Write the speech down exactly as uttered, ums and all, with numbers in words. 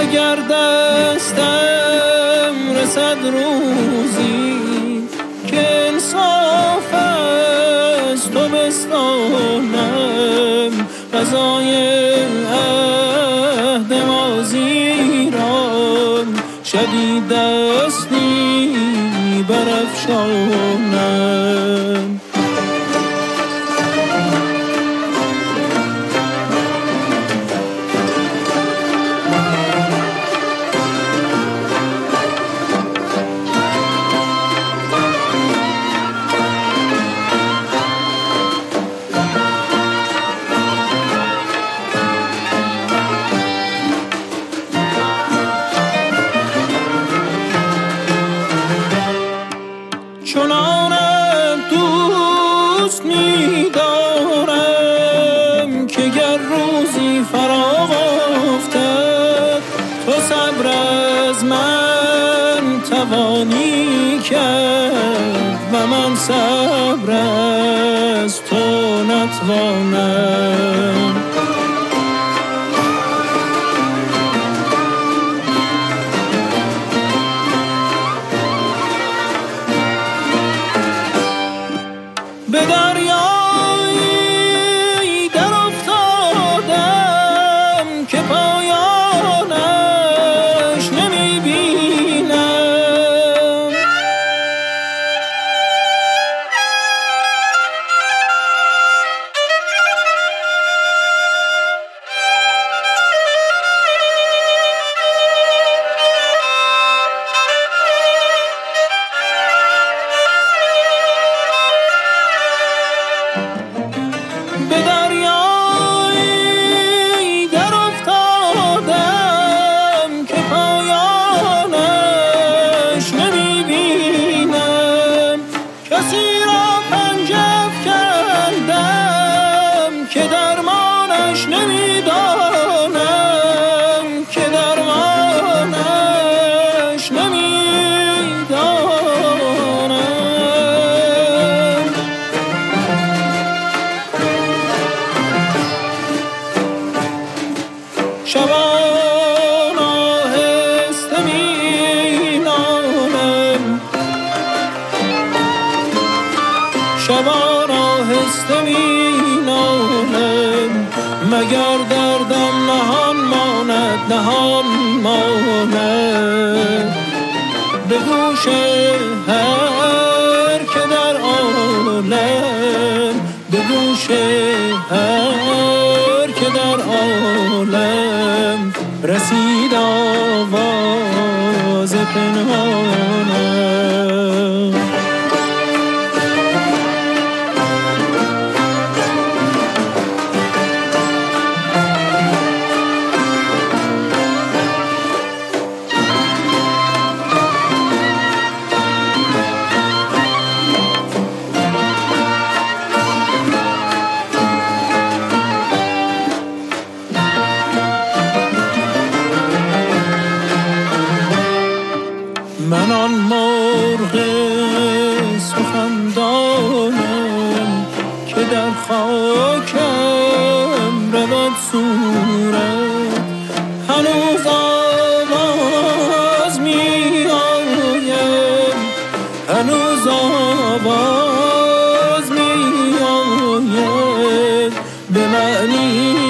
اگر دستم رسد روزی که انصاف از تو بستانم قضای عهد ماضی را شبی دستی برافشانم. چنانم دوست می دارم که گر روزی فراغ افتد تو صبر از من توانی کرد و من صبر از تو نتوانم. به دریایی در افتادم که پایانش نمی بینم. به دریایی در افتادم که پایانش نمی بینم. کسی را پنجه کردم که درمانش نمی دانم، که درمانش نمی دانم. شبان آهسته می نالم، شبان آهسته می نالم، مگر دردم نهان ماند، نهان ماند به گوش هر که در عالم، به گوش هر که در عالم رسید آواز پنهانم. من آن مرغ سخندانم که در خاکم رود صورت، هنوز آواز می آیم، هنوز آواز می آید به معنی